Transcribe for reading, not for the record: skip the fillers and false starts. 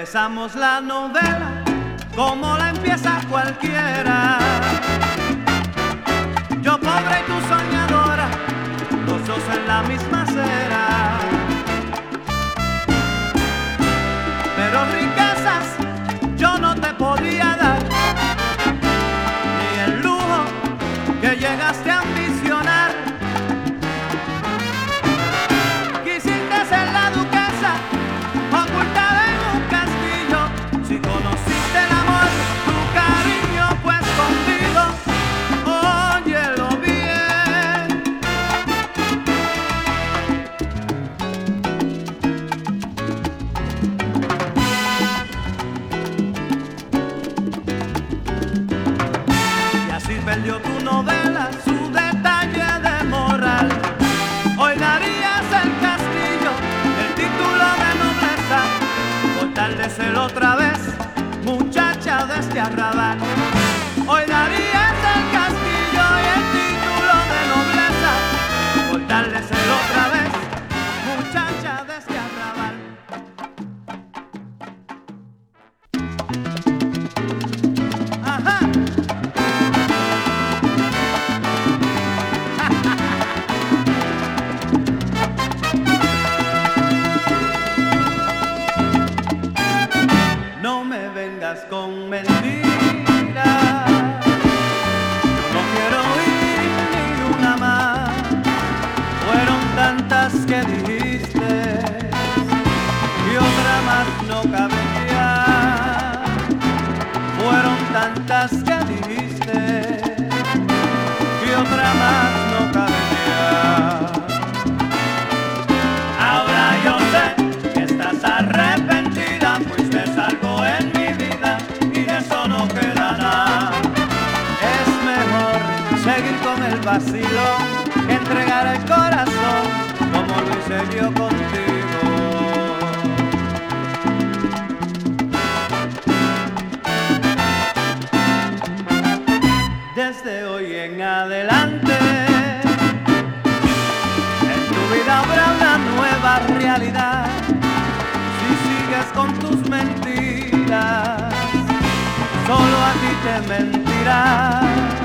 empezamos la novela como la empieza cualquiera. Yo pobre y tú soñadora, los dos en la misma acera. Pero riquezas yo no te podía dar, ni el lujo que llegaste a ambicionar. Quisiste ser la duquesa, ocultada en un castillo. Si conociste el amor, tu cariño fue escondido. Óyelo bien. Y así perdió tu novela su detalle de moral. Hoy darías el castillo, el título de nobleza, por tal de ser otra vez muchacha de este arrabal. Hoy darías el castillo y el título de nobleza, por tal de ser otra vez muchacha de este arrabal. Ajá. No me vengas con mentiras, no quiero oír ni una más. Fueron tantas que dijiste y otra más no cabía. Fueron tantas que dijiste y otra más no cabía. Ahora yo sé que estás arrepentida, fuiste algo en mi vida y de eso no queda nada. Es mejor seguir con el vacilón que entregar el corazón como lo hice yo contigo. Desde hoy en adelante en tu vida habrá una nueva realidad. Si sigues con tus mentiras, solo a ti te mentirás.